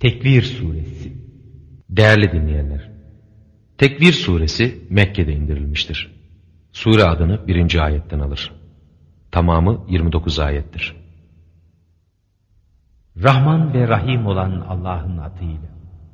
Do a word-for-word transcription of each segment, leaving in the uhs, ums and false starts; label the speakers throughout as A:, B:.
A: Tekvir Suresi.
B: Değerli dinleyenler, Tekvir Suresi Mekke'de indirilmiştir. Sure adını birinci ayetten alır. Tamamı yirmi dokuz ayettir.
A: Rahman ve Rahim olan Allah'ın adıyla.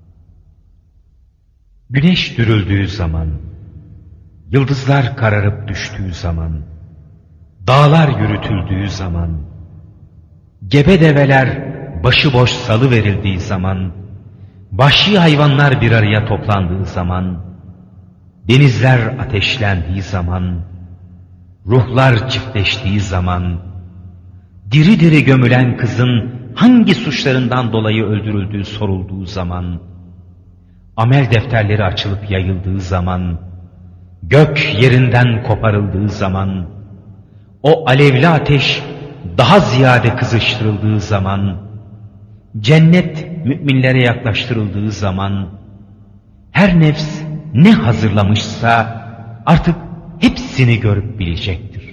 A: Güneş dürüldüğü zaman, yıldızlar kararıp düştüğü zaman, dağlar yürütüldüğü zaman, gebe develer başıboş salı verildiği zaman, vahşi hayvanlar bir araya toplandığı zaman, denizler ateşlendiği zaman, ruhlar çiftleştiği zaman, diri diri gömülen kızın hangi suçlarından dolayı öldürüldüğü sorulduğu zaman, amel defterleri açılıp yayıldığı zaman, gök yerinden koparıldığı zaman, o alevli ateş daha ziyade kızıştırıldığı zaman, cennet müminlere yaklaştırıldığı zaman, her nefs ne hazırlamışsa artık hepsini görüp bilecektir.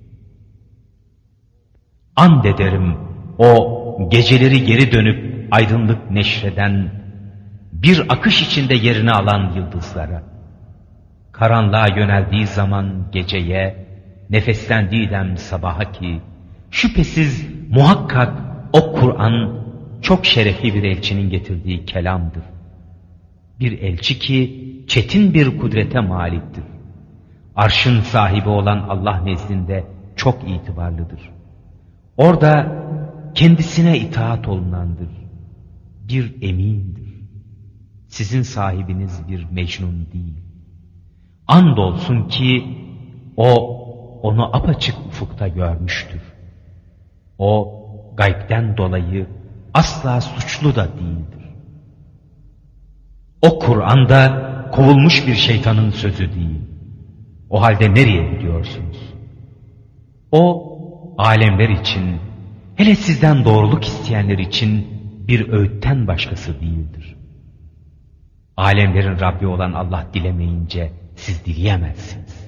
A: And ederim o geceleri geri dönüp aydınlık neşreden, bir akış içinde yerini alan yıldızlara, karanlığa yöneldiği zaman geceye, nefeslendiği dem sabaha ki, şüphesiz muhakkak o Kur'an çok şerefli bir elçinin getirdiği kelamdır. Bir elçi ki çetin bir kudrete maliktir. Arşın sahibi olan Allah nezdinde çok itibarlıdır. Orada kendisine itaat olunandır. Bir emindir. Sizin sahibiniz bir mecnun değil. Andolsun ki o onu apaçık ufukta görmüştür. O gaybden dolayı asla suçlu da değildir. O Kur'an'da kovulmuş bir şeytanın sözü değil. O halde nereye gidiyorsunuz? O alemler için, hele sizden doğruluk isteyenler için bir öğütten başkası değildir. Alemlerin Rabbi olan Allah dilemeyince siz dileyemezsiniz.